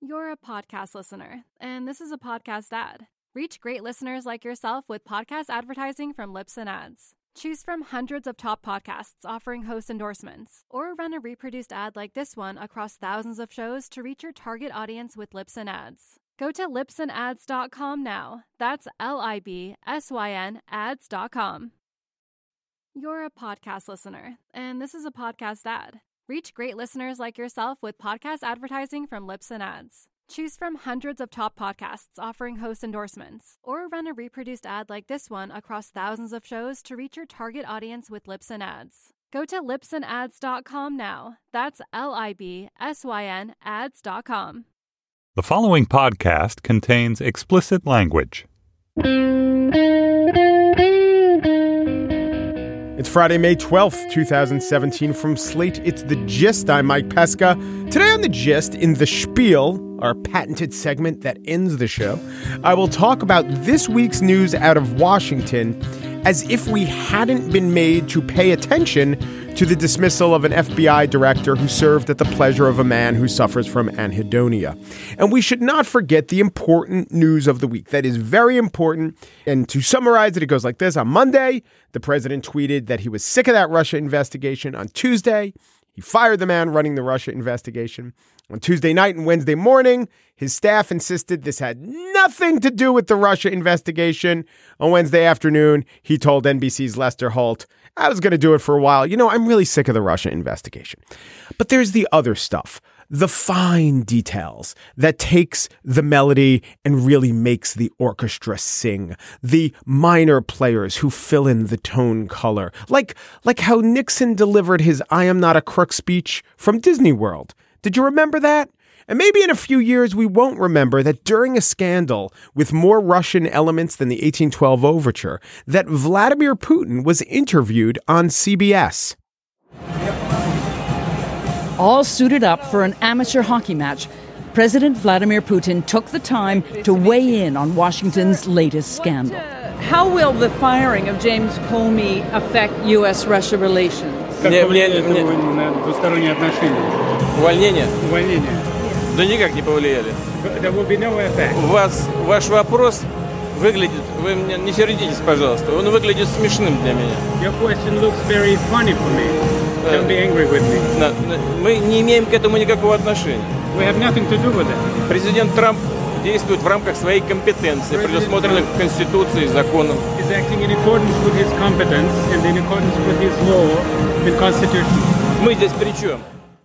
You're a podcast listener, and this is a podcast ad. Reach great listeners like yourself with podcast advertising from Libsyn Ads. Choose from hundreds of top podcasts offering host endorsements, or run a reproduced ad like this one across thousands of shows to reach your target audience with Libsyn Ads. Go to libsynads.com now. That's LIBSYN ads.com. You're a podcast listener, and this is a podcast ad. Reach great listeners like yourself with podcast advertising from Libsyn Ads. Choose from hundreds of top podcasts offering host endorsements, or run a reproduced ad like this one across thousands of shows to reach your target audience with Libsyn Ads. Go to libsynads.com now. That's LIBSYN ads.com. The following podcast contains explicit language. It's Friday, May 12th, 2017. From Slate, it's The Gist. I'm Mike Pesca. Today on The Gist, in The Spiel, our patented segment that ends the show, I will talk about this week's news out of Washington as if we hadn't been made to pay attention to the dismissal of an FBI director who served at the pleasure of a man who suffers from anhedonia. And we should not forget the important news of the week. That is very important. And to summarize it, it goes like this. On Monday, the president tweeted that he was sick of that Russia investigation. On Tuesday, he fired the man running the Russia investigation. On Tuesday night and Wednesday morning, his staff insisted this had nothing to do with the Russia investigation. On Wednesday afternoon, he told NBC's Lester Holt, I was going to do it for a while. You know, I'm really sick of the Russia investigation. But there's the other stuff, the fine details that takes the melody and really makes the orchestra sing, the minor players who fill in the tone color, like how Nixon delivered his I am not a crook speech from Disney World. Did you remember that? And maybe in a few years, we won't remember that during a scandal with more Russian elements than the 1812 overture, that Vladimir Putin was interviewed on CBS. All suited up for an amateur hockey match, President Vladimir Putin took the time to weigh in on Washington's latest scandal. How will the firing of James Comey affect U.S.-Russia relations? Увольнение? Да никак не повлияли. There will be no effect. Ваш вопрос выглядит, вы мне не сердитесь, пожалуйста, он выглядит смешным для меня. Your question looks very funny for me. Don't be angry with me. Мы не имеем к этому никакого отношения. We have nothing to do with it. Президент Трамп действует в рамках своей компетенции, предусмотренных Конституцией и законом. He's acting in accordance with his competence and in accordance with his law and Constitution. Мы здесь при чем?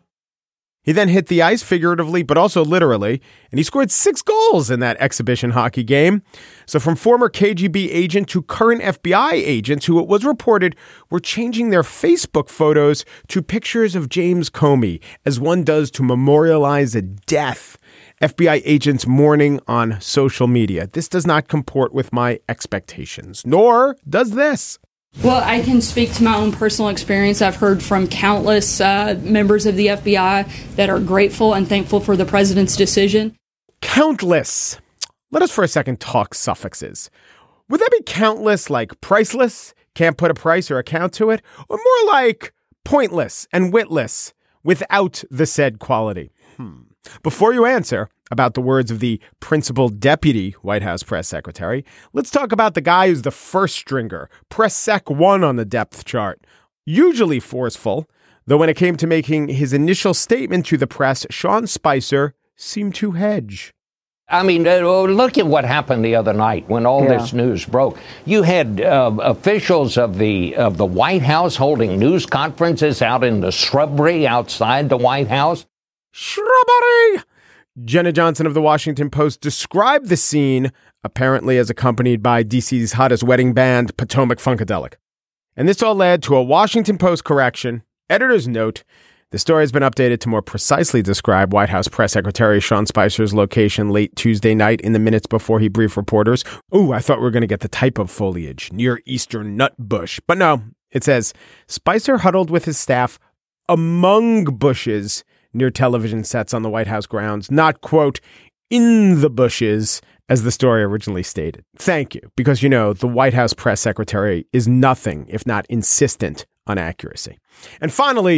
He then hit the ice figuratively, but also literally, and he scored 6 goals in that exhibition hockey game. So from former KGB agent to current FBI agents who it was reported were changing their Facebook photos to pictures of James Comey, as one does to memorialize a death. FBI agents mourning on social media. This does not comport with my expectations, nor does this. Well, I can speak to my own personal experience. I've heard from countless members of the FBI that are grateful and thankful for the president's decision. Countless. Let us for a second talk suffixes. Would that be countless like priceless, can't put a price or a count to it? Or more like pointless and witless without the said quality? Before you answer about the words of the principal deputy White House press secretary, let's talk about the guy who's the first stringer, press sec 1 on the depth chart. Usually forceful, though when it came to making his initial statement to the press, Sean Spicer seemed to hedge. I mean, look at what happened the other night when all this news broke. You had officials of the White House holding news conferences out in the shrubbery outside the White House. Shrubbery! Jenna Johnson of the Washington Post described the scene, apparently as accompanied by DC's hottest wedding band, Potomac Funkadelic. And this all led to a Washington Post correction. Editor's note, the story has been updated to more precisely describe White House Press Secretary Sean Spicer's location late Tuesday night in the minutes before he briefed reporters. Ooh, I thought we were going to get the type of foliage, near eastern nut bush. But no, it says, Spicer huddled with his staff among bushes near television sets on the White House grounds, not, quote, in the bushes, as the story originally stated. Thank you, because, you know, the White House press secretary is nothing if not insistent on accuracy. And finally,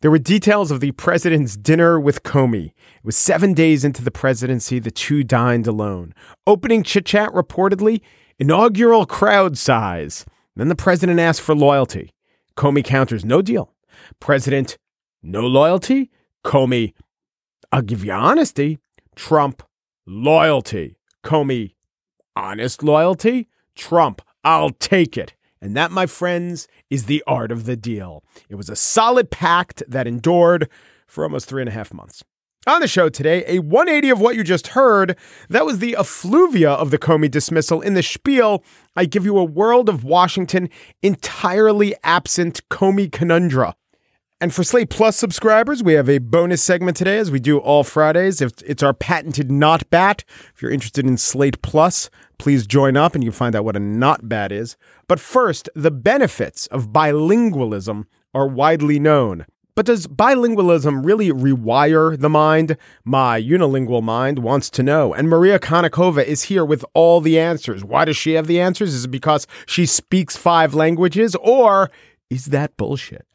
There were details of the president's dinner with Comey. It was 7 days into the presidency. The two dined alone. Opening chit-chat, reportedly, inaugural crowd size. Then the president asked for loyalty. Comey counters, no deal. President, no loyalty. Comey, I'll give you honesty. Trump, loyalty. Comey, honest loyalty. Trump, I'll take it. And that, my friends, is the art of the deal. It was a solid pact that endured for almost 3.5 months. On the show today, a 180 of what you just heard. That was the effluvia of the Comey dismissal. In the spiel, I give you a world of Washington entirely absent Comey conundra. And for Slate Plus subscribers, we have a bonus segment today, as we do all Fridays. It's our patented not bat. If you're interested in Slate Plus, please join up and you find out what a not bat is. But first, the benefits of bilingualism are widely known. But does bilingualism really rewire the mind? My unilingual mind wants to know. And Maria Konnikova is here with all the answers. Why does she have the answers? Is it because she speaks 5 languages? Or is that bullshit?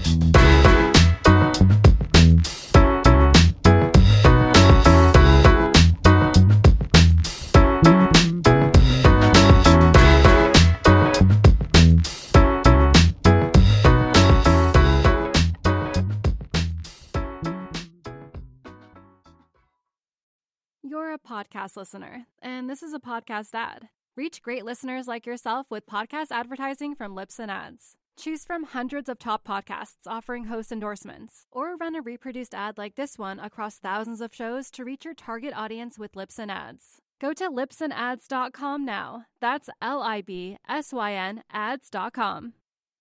You're a podcast listener, and this is a podcast ad. Reach great listeners like yourself with podcast advertising from Libsyn Ads. Choose from hundreds of top podcasts offering host endorsements, or run a reproduced ad like this one across thousands of shows to reach your target audience with Libsyn Ads. Go to libsynads.com now. That's LIBSYN ads.com.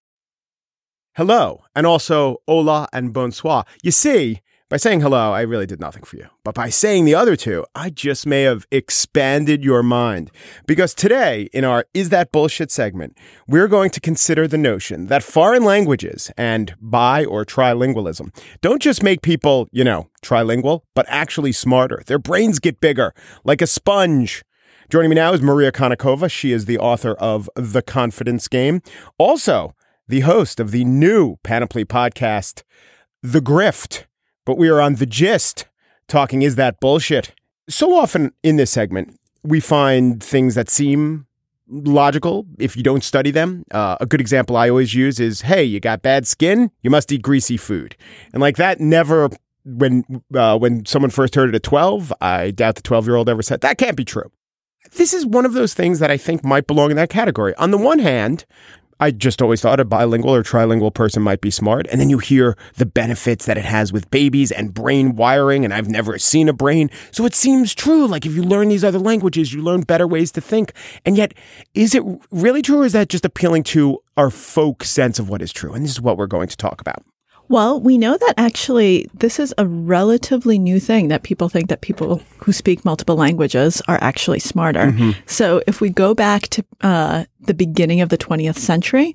Hello, and also hola and bonsoir. You see, by saying hello, I really did nothing for you. But by saying the other two, I just may have expanded your mind. Because today, in our Is That Bullshit segment, we're going to consider the notion that foreign languages and bi- or trilingualism don't just make people, trilingual, but actually smarter. Their brains get bigger, like a sponge. Joining me now is Maria Konnikova. She is the author of The Confidence Game. Also, the host of the new Panoply podcast, The Grift. But we are on The Gist, talking Is That Bullshit? So often in this segment, we find things that seem logical if you don't study them. A good example I always use is, hey, you got bad skin? You must eat greasy food. And like that never, when someone first heard it at 12, I doubt the 12-year-old ever said, that can't be true. This is one of those things that I think might belong in that category. On the one hand, I just always thought a bilingual or trilingual person might be smart. And then you hear the benefits that it has with babies and brain wiring. And I've never seen a brain. So it seems true. Like if you learn these other languages, you learn better ways to think. And yet, is it really true, or is that just appealing to our folk sense of what is true? And this is what we're going to talk about. Well, we know that actually this is a relatively new thing, that people think that people who speak multiple languages are actually smarter. Mm-hmm. So if we go back to the beginning of the 20th century,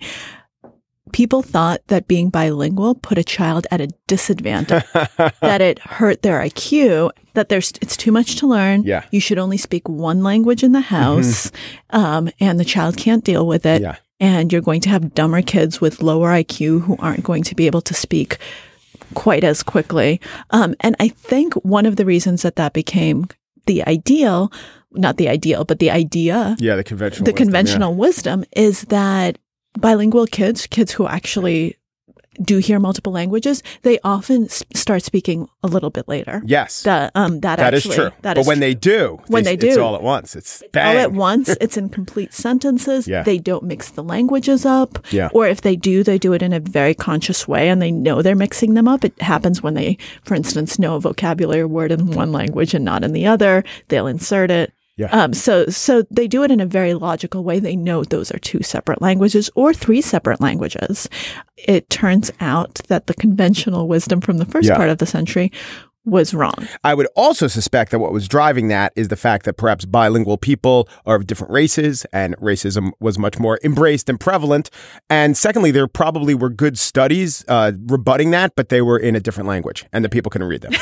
people thought that being bilingual put a child at a disadvantage, that it hurt their IQ, that it's too much to learn. Yeah. You should only speak one language in the house, and the child can't deal with it. Yeah. And you're going to have dumber kids with lower IQ who aren't going to be able to speak quite as quickly. And I think one of the reasons that became the ideal, not the ideal, but the idea. Yeah, the conventional wisdom is that bilingual kids who actually do hear multiple languages, they often start speaking a little bit later. Yes. That is true. But when they do, it's all at once. It's bang. All at once. It's in complete sentences. Yeah. They don't mix the languages up. Yeah. Or if they do it in a very conscious way and they know they're mixing them up. It happens when they, for instance, know a vocabulary word in one language and not in the other. They'll insert it. Yeah. So they do it in a very logical way. They know those are 2 separate languages or 3 separate languages. It turns out that the conventional wisdom from the first part of the century was wrong. I would also suspect that what was driving that is the fact that perhaps bilingual people are of different races, and racism was much more embraced and prevalent. And secondly, there probably were good studies rebutting that, but they were in a different language and the people couldn't read them.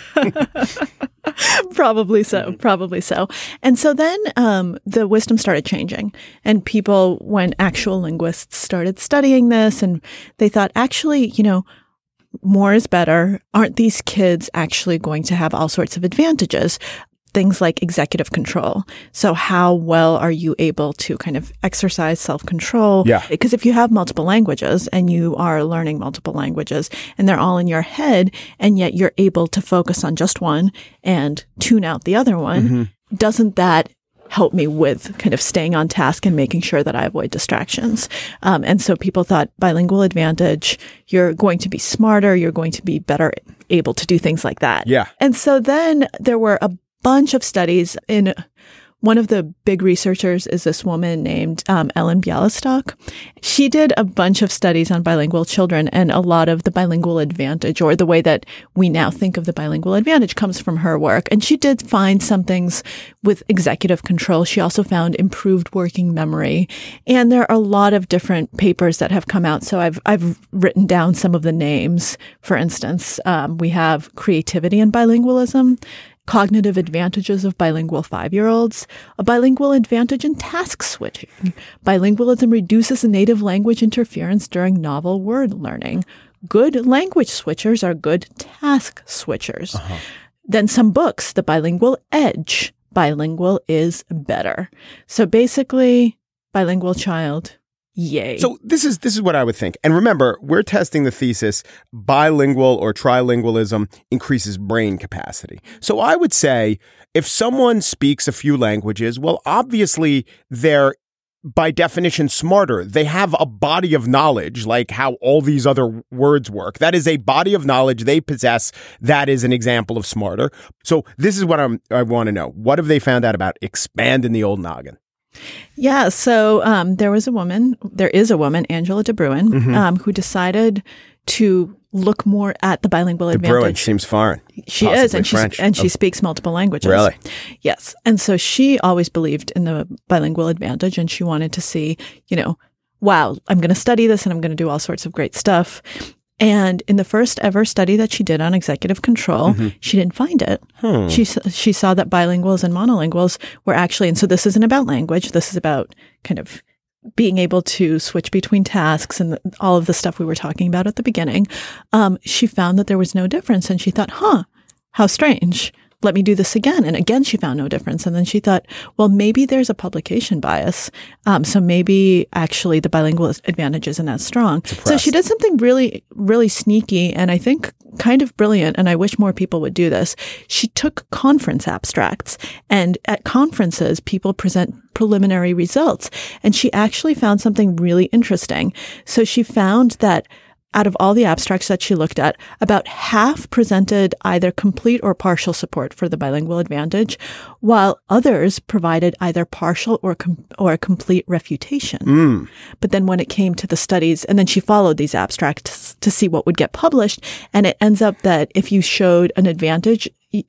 Probably so. And so then the wisdom started changing, and when actual linguists started studying this, and they thought, actually, more is better, aren't these kids actually going to have all sorts of advantages? Things like executive control. So how well are you able to kind of exercise self-control? Yeah. Because if you have multiple languages and you are learning multiple languages and they're all in your head, and yet you're able to focus on just one and tune out the other one, doesn't that help me with kind of staying on task and making sure that I avoid distractions? And so people thought bilingual advantage, you're going to be smarter, you're going to be better able to do things like that. Yeah. And so then there were a bunch of studies. In one of the big researchers is this woman named Ellen Bialystok. She did a bunch of studies on bilingual children, and a lot of the bilingual advantage, or the way that we now think of the bilingual advantage, comes from her work. And she did find some things with executive control. She also found improved working memory. And there are a lot of different papers that have come out. So I've written down some of the names. For instance, we have Creativity and Bilingualism, Cognitive Advantages of Bilingual 5-year-olds, A Bilingual Advantage in Task Switching, Bilingualism Reduces Native Language Interference During Novel Word Learning, Good Language Switchers Are Good Task Switchers. Then some books, The Bilingual Edge, Bilingual is Better. So basically, bilingual child, yay. So this is what I would think. And remember, we're testing the thesis bilingual or trilingualism increases brain capacity. So I would say if someone speaks a few languages, well, obviously they're by definition smarter. They have a body of knowledge, like how all these other words work. That is a body of knowledge they possess. That is an example of smarter. So this is what I want to know. What have they found out about expanding the old noggin? Yeah. So there is a woman, Angela de Bruin, who decided to look more at the bilingual advantage. De Bruin seems foreign. She is, and she speaks multiple languages. Really? Yes. And so she always believed in the bilingual advantage, and she wanted to see, wow, I'm going to study this and I'm going to do all sorts of great stuff. And in the first ever study that she did on executive control, she didn't find it. She saw that bilinguals and monolinguals were actually, and so this isn't about language, this is about kind of being able to switch between tasks and all of the stuff we were talking about at the beginning. She found that there was no difference, and she thought, how strange. Let me do this again. And again, she found no difference. And then she thought, well, maybe there's a publication bias. So maybe actually the bilingual advantage isn't as strong. So she did something really, really sneaky and I think kind of brilliant. And I wish more people would do this. She took conference abstracts, and at conferences, people present preliminary results. And she actually found something really interesting. So she found that out of all the abstracts that she looked at, about half presented either complete or partial support for the bilingual advantage, while others provided either partial or complete refutation. But then when it came to the studies, and then she followed these abstracts to see what would get published, and it ends up that if you showed an advantage,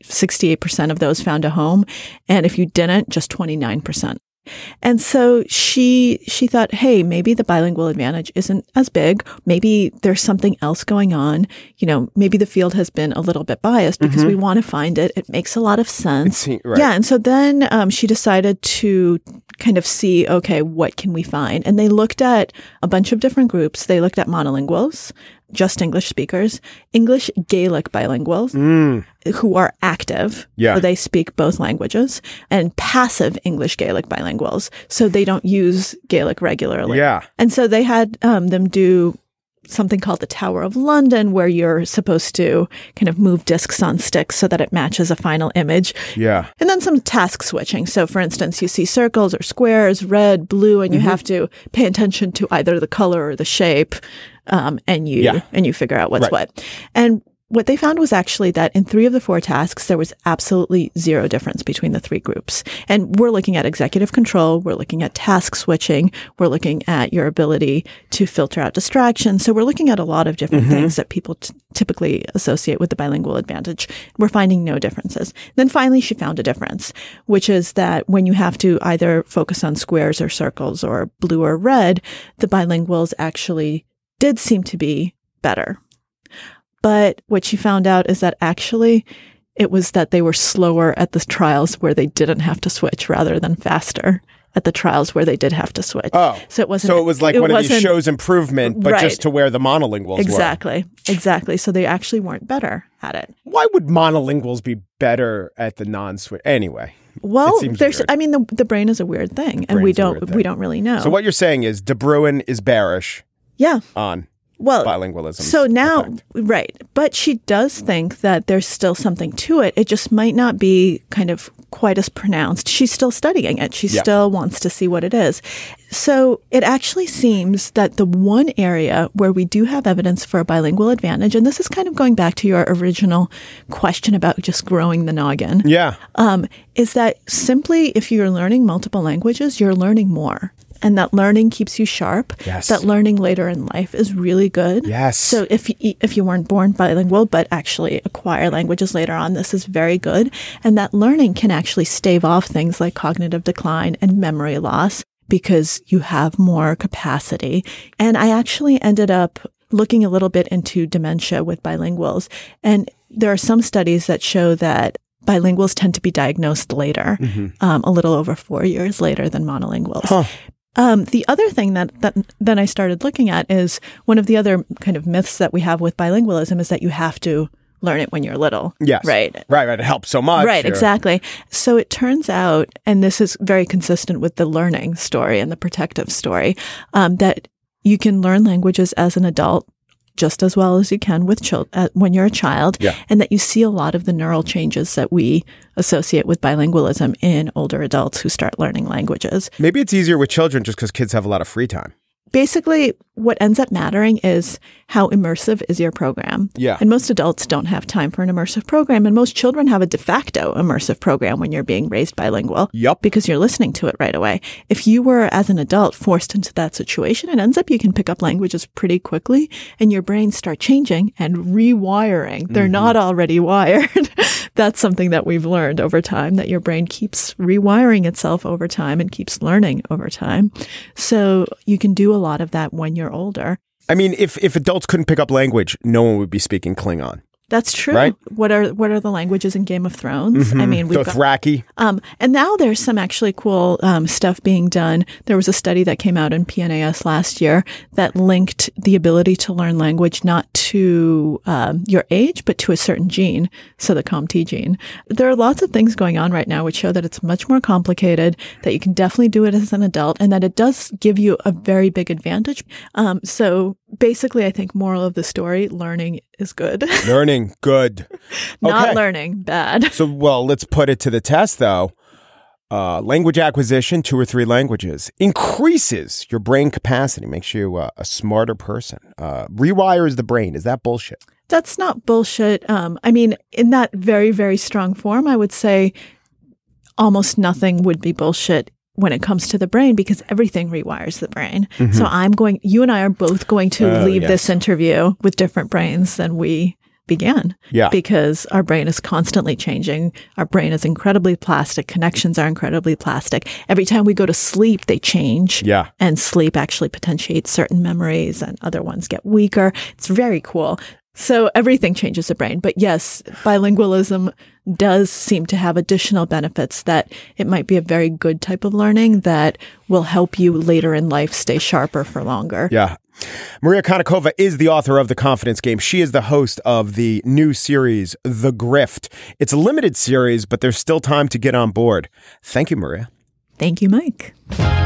68% of those found a home, and if you didn't, just 29%. And so she thought, hey, maybe the bilingual advantage isn't as big. Maybe there's something else going on. Maybe the field has been a little bit biased because we want to find it. It makes a lot of sense. Right. Yeah. And so then she decided to kind of see, okay, what can we find? And they looked at a bunch of different groups. They looked at monolinguals, just English speakers, English Gaelic bilinguals who are active, so they speak both languages, and passive English Gaelic bilinguals, so they don't use Gaelic regularly. Yeah. And so they had them do something called the Tower of London, where you're supposed to kind of move discs on sticks so that it matches a final image. Yeah. And then some task switching. So for instance, you see circles or squares, red, blue, and you have to pay attention to either the color or the shape. And you figure out what's what. And what they found was actually that in 3 of the 4 tasks, there was absolutely zero difference between the 3 groups. And we're looking at executive control. We're looking at task switching. We're looking at your ability to filter out distractions. So we're looking at a lot of different things that people typically associate with the bilingual advantage. We're finding no differences. Then finally, she found a difference, which is that when you have to either focus on squares or circles or blue or red, the bilinguals actually did seem to be better. But what she found out is that actually it was that they were slower at the trials where they didn't have to switch rather than faster. at the trials where they did have to switch. Oh. So it wasn't. So it was like one of these shows improvement, but right. just to where the monolinguals Exactly. were. Exactly. So they actually weren't better at it. Why would monolinguals be better at the non-switch? Anyway. Well, weird. I mean, the brain is a weird thing, and we don't really know. So what you're saying is De Bruin is bearish. Yeah. On well, bilingualism. So now, effect. right. But she does think that there's still something to it. It just might not be kind of quite as pronounced. She's still studying it. She still wants to see what it is. So it actually seems that the one area where we do have evidence for a bilingual advantage, and this is kind of going back to your original question about just growing the noggin. Yeah. Is that simply if you're learning multiple languages, you're learning more. And that learning keeps you sharp. Yes. That learning later in life is really good. Yes. So if you weren't born bilingual but actually acquire languages later on, this is very good. And that learning can actually stave off things like cognitive decline and memory loss because you have more capacity. And I actually ended up looking a little bit into dementia with bilinguals. And there are some studies that show that bilinguals tend to be diagnosed later, a little over 4 years later than monolinguals. Huh. The other thing that then I started looking at is one of the other kind of myths that we have with bilingualism is that you have to learn it when you're little. Yes. Right. It helps so much. Right, exactly. So it turns out, and this is very consistent with the learning story and the protective story, that you can learn languages as an adult just as well as you can with when you're a child, and that you see a lot of the neural changes that we associate with bilingualism in older adults who start learning languages. Maybe it's easier with children just because kids have a lot of free time. Basically, what ends up mattering is how immersive is your program. Yeah. And most adults don't have time for an immersive program, and most children have a de facto immersive program when you're being raised bilingual. Yep. Because you're listening to it right away. If you were, as an adult, forced into that situation, it ends up you can pick up languages pretty quickly, and your brains start changing and rewiring. They're not already wired. That's something that we've learned over time, that your brain keeps rewiring itself over time and keeps learning over time. So you can do a lot of that when you're older. I mean, if adults couldn't pick up language, no one would be speaking Klingon. That's true. Right? What are the languages in Game of Thrones? I mean, we've Dothraki. And now there's some actually cool stuff being done. There was a study that came out in PNAS last year that linked the ability to learn language not to your age, but to a certain gene, so the COMT gene. There are lots of things going on right now which show that it's much more complicated, that you can definitely do it as an adult, and that it does give you a very big advantage. So basically, I think moral of the story, learning is good. Learning, good. Not learning, bad. So, well, let's put it to the test, though. Language acquisition, 2 or 3 languages, increases your brain capacity, makes you a smarter person. Rewires the brain. Is that bullshit? That's not bullshit. I mean, in that very, very strong form, I would say almost nothing would be bullshit when it comes to the brain, because everything rewires the brain. So you and I are both going to leave this interview with different brains than we began. Yeah. Because our brain is constantly changing. Our brain is incredibly plastic. Connections are incredibly plastic. Every time we go to sleep, they change. Yeah. And sleep actually potentiates certain memories and other ones get weaker. It's very cool. So everything changes the brain. But yes, bilingualism does seem to have additional benefits, that it might be a very good type of learning that will help you later in life stay sharper for longer. Yeah. Maria Konnikova is the author of The Confidence Game. She is the host of the new series, The Grift. It's a limited series, but there's still time to get on board. Thank you, Maria. Thank you, Mike.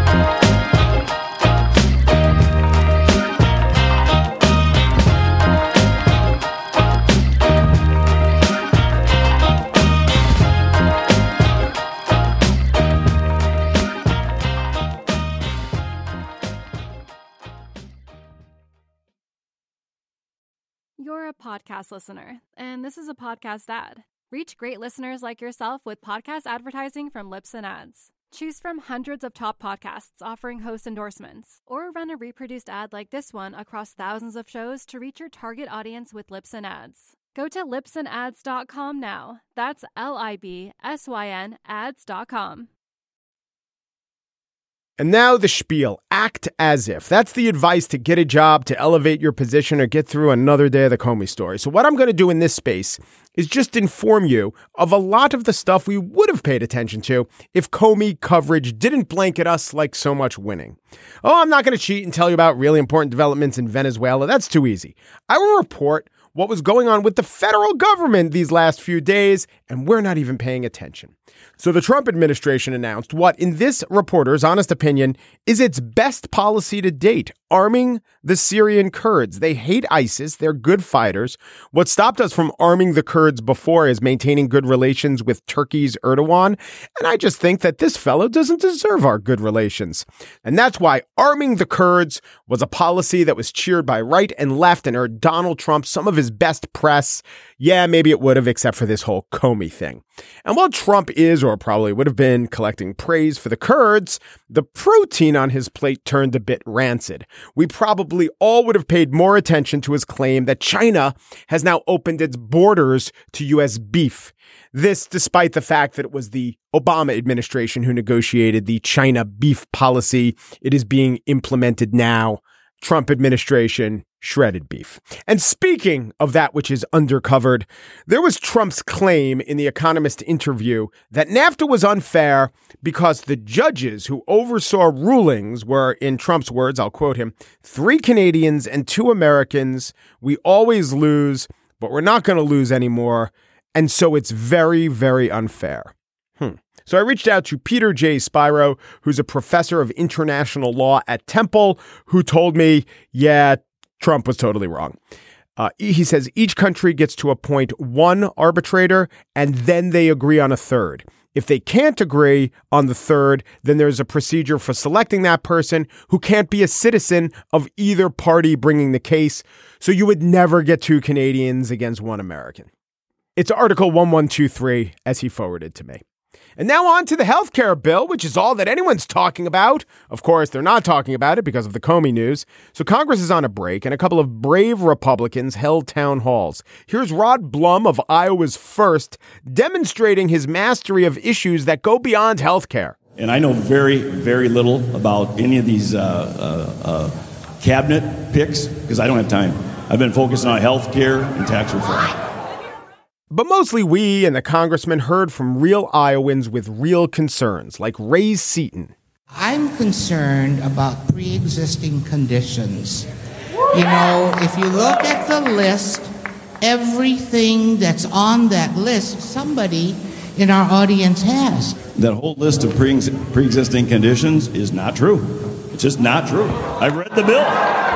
You're a podcast listener, and this is a podcast ad. Reach great listeners like yourself with podcast advertising from Libsyn Ads. Choose from hundreds of top podcasts offering host endorsements, or run a reproduced ad like this one across thousands of shows to reach your target audience with Libsyn Ads. Go to libsynads.com now. That's LIBSYN ads.com. And now the spiel. Act as if. That's the advice to get a job, to elevate your position, or get through another day of the Comey story. So what I'm going to do in this space is just inform you of a lot of the stuff we would have paid attention to if Comey coverage didn't blanket us like so much winning. Oh, I'm not going to cheat and tell you about really important developments in Venezuela. That's too easy. I will report what was going on with the federal government these last few days, and we're not even paying attention. So the Trump administration announced what, in this reporter's honest opinion, is its best policy to date, arming the Syrian Kurds. They hate ISIS. They're good fighters. What stopped us from arming the Kurds before is maintaining good relations with Turkey's Erdogan. And I just think that this fellow doesn't deserve our good relations. And that's why arming the Kurds was a policy that was cheered by right and left and earned Donald Trump some of his best press. Yeah, maybe it would have, except for this whole Comey thing. And while Trump is, or probably would have been, collecting praise for the Kurds, the protein on his plate turned a bit rancid. We probably all would have paid more attention to his claim that China has now opened its borders to U.S. beef. This despite the fact that it was the Obama administration who negotiated the China beef policy. It is being implemented now. Trump administration, shredded beef. And speaking of that which is undercovered, there was Trump's claim in the Economist interview that NAFTA was unfair because the judges who oversaw rulings were, in Trump's words, I'll quote him, 3 Canadians and 2 Americans. We always lose, but we're not going to lose anymore. And so it's very, very unfair. So I reached out to Peter J. Spiro, who's a professor of international law at Temple, who told me, yeah, Trump was totally wrong. He says each country gets to appoint 1 arbitrator and then they agree on a third. If they can't agree on the third, then there's a procedure for selecting that person who can't be a citizen of either party bringing the case. So you would never get 2 Canadians against 1 American. It's Article 1123 as he forwarded to me. And now on to the healthcare bill, which is all that anyone's talking about. Of course, they're not talking about it because of the Comey news. So Congress is on a break, and a couple of brave Republicans held town halls. Here's Rod Blum of Iowa's First, demonstrating his mastery of issues that go beyond healthcare. And I know very, very little about any of these cabinet picks because I don't have time. I've been focusing on healthcare and tax reform. But mostly we and the congressman heard from real Iowans with real concerns, like Ray Seaton. I'm concerned about pre-existing conditions. You know, if you look at the list, everything that's on that list, somebody in our audience has. That whole list of pre-existing conditions is not true. It's just not true. I've read the bill.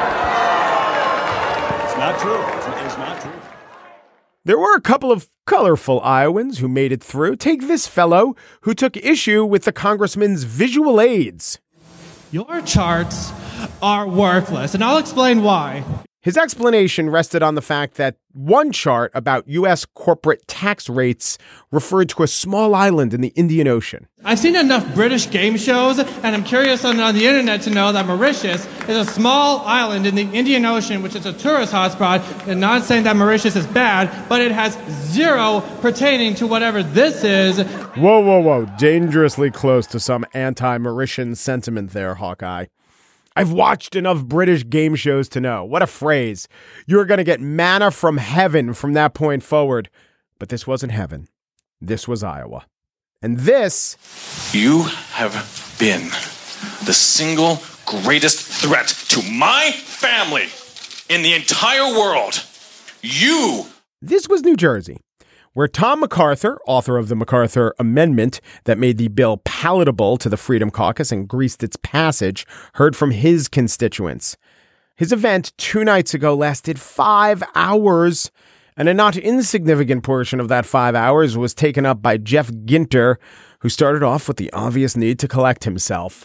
It's not true. It's not true. There were a couple of colorful Iowans who made it through. Take this fellow who took issue with the congressman's visual aids. Your charts are worthless, and I'll explain why. His explanation rested on the fact that one chart about U.S. corporate tax rates referred to a small island in the Indian Ocean. I've seen enough British game shows, and I'm curious on the internet to know that Mauritius is a small island in the Indian Ocean, which is a tourist hotspot. And not saying that Mauritius is bad, but it has zero pertaining to whatever this is. Whoa. Dangerously close to some anti-Mauritian sentiment there, Hawkeye. I've watched enough British game shows to know. What a phrase. You're going to get manna from heaven from that point forward. But this wasn't heaven. This was Iowa. And this... You have been the single greatest threat to my family in the entire world. You... This was New Jersey, where Tom MacArthur, author of the MacArthur Amendment that made the bill palatable to the Freedom Caucus and greased its passage, heard from his constituents. His event 2 nights ago lasted 5 hours, and a not insignificant portion of that 5 hours was taken up by Jeff Ginter, who started off with the obvious need to collect himself.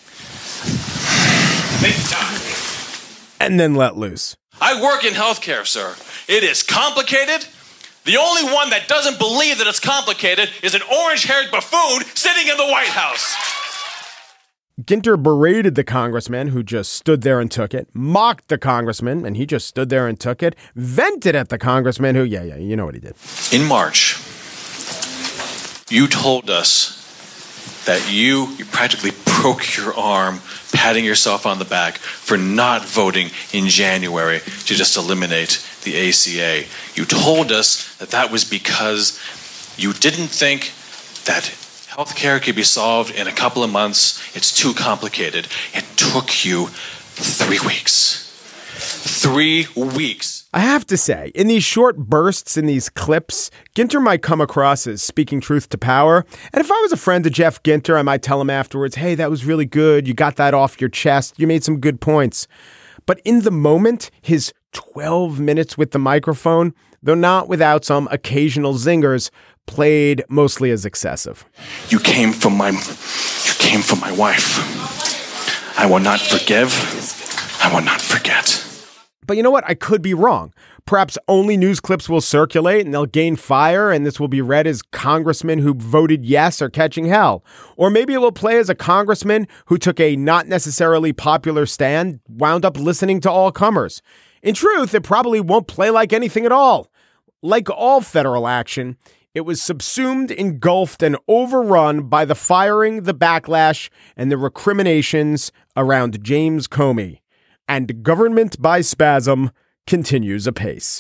And then let loose. I work in healthcare, sir. It is complicated. The only one that doesn't believe that it's complicated is an orange-haired buffoon sitting in the White House. Ginter berated the congressman who just stood there and took it, mocked the congressman, and he just stood there and took it, vented at the congressman who, you know what he did. In March, you told us that you practically broke your arm patting yourself on the back for not voting in January to just eliminate the ACA. You told us that was because you didn't think that healthcare could be solved in a couple of months. It's too complicated. It took you 3 weeks. 3 weeks. I have to say, in these short bursts, in these clips, Ginter might come across as speaking truth to power. And if I was a friend of Jeff Ginter, I might tell him afterwards, hey, that was really good. You got that off your chest. You made some good points. But in the moment, his 12 minutes with the microphone, though not without some occasional zingers, played mostly as excessive. You came from my wife. I will not forgive. I will not forget. But you know what? I could be wrong. Perhaps only news clips will circulate and they'll gain fire, and this will be read as congressmen who voted yes are catching hell. Or maybe it will play as a congressman who took a not necessarily popular stand, wound up listening to all comers. In truth, it probably won't play like anything at all. Like all federal action, it was subsumed, engulfed, and overrun by the firing, the backlash, and the recriminations around James Comey. And government by spasm continues apace.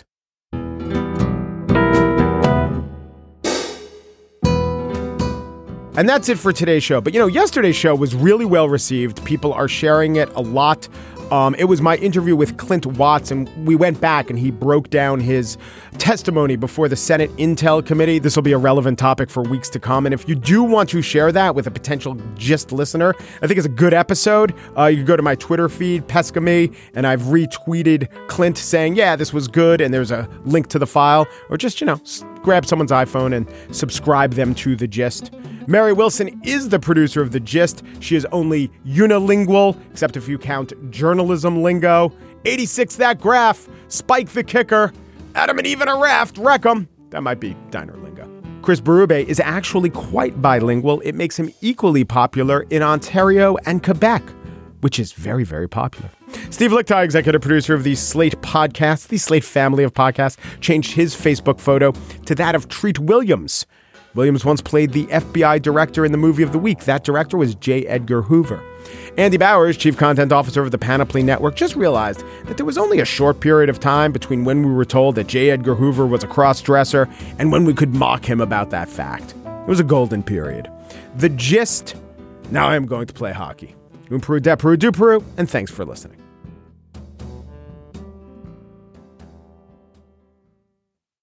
And that's it for today's show. But, yesterday's show was really well received. People are sharing it a lot. It was my interview with Clint Watts, and we went back and he broke down his testimony before the Senate Intel Committee. This will be a relevant topic for weeks to come. And if you do want to share that with a potential GIST listener, I think it's a good episode. You can go to my Twitter feed, Pesca Me, and I've retweeted Clint saying, yeah, this was good. And there's a link to the file, or just, grab someone's iPhone and subscribe them to The Gist. Mary Wilson is the producer of The Gist. She is only unilingual, except if you count journalism lingo. 86 that graph, Spike the kicker, Adam and Eve in a raft, wreck 'em. That might be diner lingo. Chris Berube is actually quite bilingual. It makes him equally popular in Ontario and Quebec, which is very, very popular. Steve Lickteig, executive producer of the Slate podcast, the Slate family of podcasts, changed his Facebook photo to that of Treat Williams. Williams once played the FBI director in the movie of the week. That director was J. Edgar Hoover. Andy Bowers, chief content officer of the Panoply Network, just realized that there was only a short period of time between when we were told that J. Edgar Hoover was a cross-dresser and when we could mock him about that fact. It was a golden period. The Gist. Now I am going to play hockey. Un Peru, de Peru, du Peru, and thanks for listening.